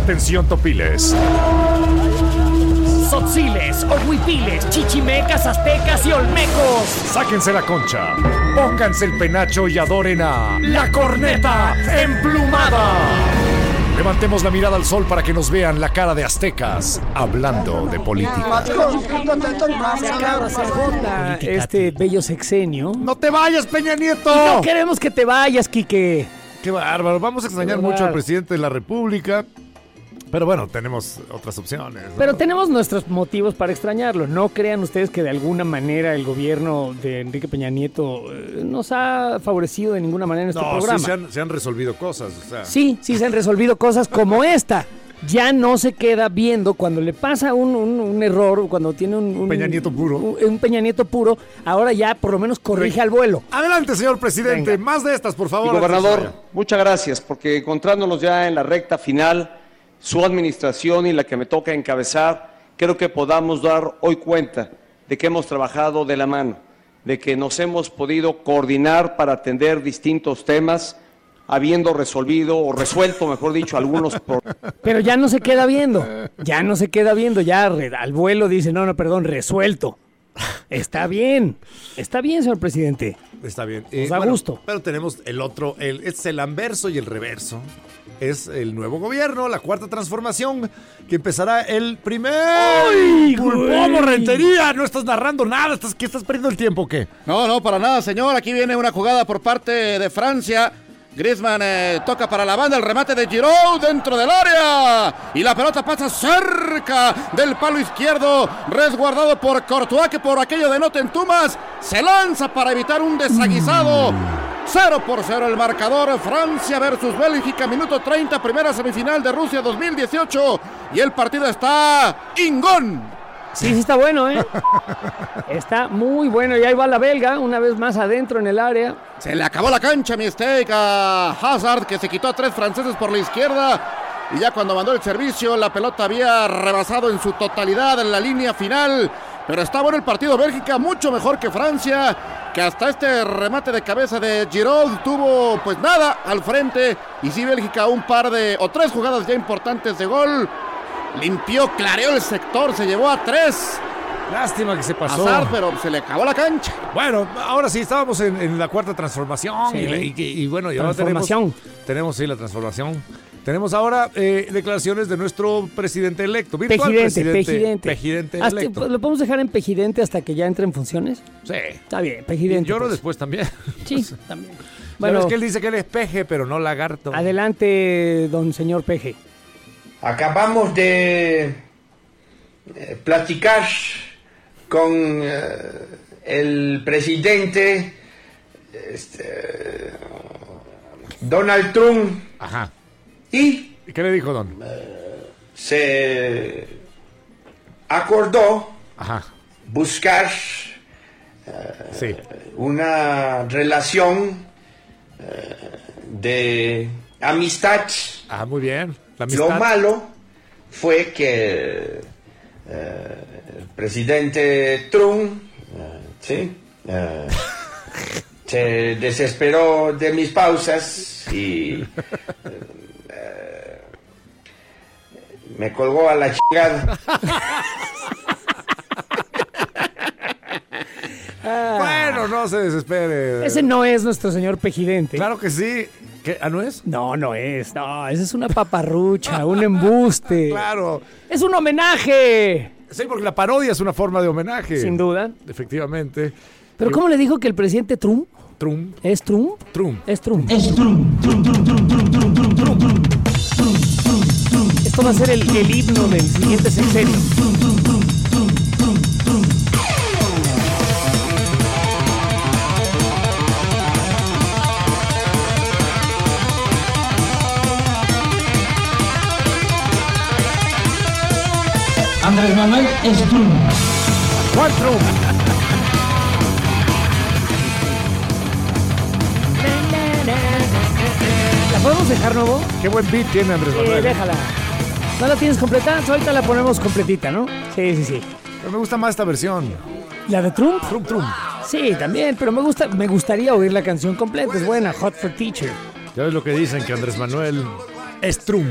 Atención, topiles. Tzotziles, ohuipiles, chichimecas, aztecas y olmecos. Sáquense la concha, pónganse el penacho y adoren a la corneta emplumada. Levantemos la mirada al sol para que nos vean la cara de aztecas hablando de política. Se acaba, se agota este bello sexenio. ¡No te vayas, Peña Nieto! Y no queremos que te vayas, Quique. ¡Qué bárbaro! Vamos a extrañar mucho al presidente de la República. Pero bueno, tenemos otras opciones, ¿no? Pero tenemos nuestros motivos para extrañarlo. No crean ustedes que de alguna manera el gobierno de Enrique Peña Nieto nos ha favorecido de ninguna manera en este programa. Sí, se han resolvido cosas. O sea. Sí, se han resolvido cosas como esta. Ya no se queda viendo cuando le pasa un error, cuando tiene un Peña Nieto puro. Un Peña Nieto puro, ahora ya por lo menos corrige al vuelo. Adelante, señor presidente. Venga. Más de estas, por favor. Y gobernador, muchas gracias, porque encontrándonos ya en la recta final, su administración y la que me toca encabezar, creo que podamos dar hoy cuenta de que hemos trabajado de la mano, de que nos hemos podido coordinar para atender distintos temas, habiendo resuelto, mejor dicho, algunos problemas. Pero ya no se queda viendo, ya al vuelo dice, no, resuelto. Está bien, señor presidente. Está bien. Nos da gusto. Pero tenemos el otro, es el anverso y el reverso. Es el nuevo gobierno, la cuarta transformación, que empezará el primer... ¡Ay, ¡Pulpomo, Rentería! No estás narrando nada, ¿estás perdiendo el tiempo o qué? No, para nada, señor. Aquí viene una jugada por parte de Francia. Griezmann toca para la banda, el remate de Giroud dentro del área. Y la pelota pasa cerca del palo izquierdo, resguardado por Courtois, que por aquello de no te entumas, se lanza para evitar un desaguisado. 0-0 el marcador, Francia versus Bélgica, minuto 30, primera semifinal de Rusia 2018. Y el partido está ingón. Sí, está bueno, ¿eh? Está muy bueno. Y ahí va la belga, una vez más adentro en el área. Se le acabó la cancha, mi steak, a Hazard, que se quitó a 3 franceses por la izquierda. Y ya cuando mandó el servicio, la pelota había rebasado en su totalidad en la línea final. Pero está bueno el partido. Bélgica mucho mejor que Francia, que hasta este remate de cabeza de Giroud tuvo pues nada al frente. Y sí, Bélgica un par de o 3 jugadas ya importantes de gol. Limpió, clareó el sector, se llevó a 3. Lástima que se pasó. Hazard, pero se le acabó la cancha. Bueno, ahora sí, estábamos en la cuarta transformación. Sí. Y bueno, ya transformación. Tenemos sí la transformación. Tenemos ahora declaraciones de nuestro presidente electo. Virtual Pejidente. Pejidente electo. ¿Lo podemos dejar en Pejidente hasta que ya entre en funciones? Sí. Está bien, Pejidente. Y yo pues. después también. Sí, también. Bueno, es que él dice que él es peje, pero no lagarto. Adelante, don señor Peje. Acabamos de platicar con el presidente Donald Trump. Ajá. ¿Y qué le dijo, don? Se acordó buscar una relación de amistad. Muy bien. Lo malo fue que el presidente Trump se desesperó de mis pausas y me colgó a la chingada. Bueno, no se desespere. Ese no es nuestro señor Pejidente. Claro que sí. ¿Qué? ¿No es? No es. No, esa es una paparrucha, un embuste. Claro. Es un homenaje. Sí, porque la parodia es una forma de homenaje. Sin duda. Efectivamente. ¿Pero cómo le dijo que el presidente Trump? Trump. ¿Es Trump? Trump. Es Trump. Es Trump. Esto va a ser el himno del siguiente sexenio. Andrés Manuel es Trump. ¿Cuál Trump? ¿La podemos dejar, nuevo? Qué buen beat tiene Andrés Manuel. Déjala. ¿No la tienes completa? Ahorita la ponemos completita, ¿no? Sí. Pero me gusta más esta versión. ¿La de Trump? Trump. Sí, también, pero me gustaría oír la canción completa. Es buena, Hot for Teacher. Ya ves lo que dicen, que Andrés Manuel Es Trump.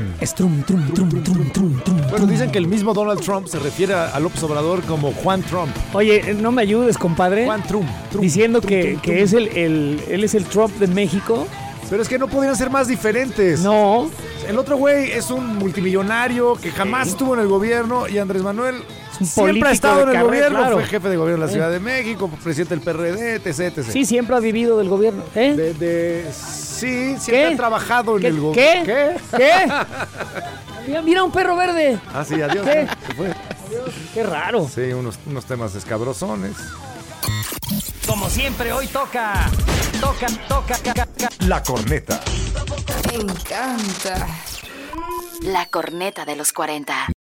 Bueno, dicen que el mismo Donald Trump se refiere a López Obrador como Juan Trump. Oye, no me ayudes, compadre. Juan Trump. Diciendo que es él es el Trump de México. Pero es que no podrían ser más diferentes. No. El otro güey es un multimillonario que jamás estuvo en el gobierno y Andrés Manuel siempre ha estado en el gobierno. Claro. Fue jefe de gobierno de la Ciudad de México, presidente del PRD, etc. Sí, siempre ha vivido del gobierno. Sí, siempre ha trabajado en el gobierno. ¿Qué? Mira un perro verde. Ah, sí, adiós. Se fue. Adiós. Qué raro. Sí, unos temas escabrosones. Como siempre, hoy toca. La corneta. Me encanta. La corneta de los 40.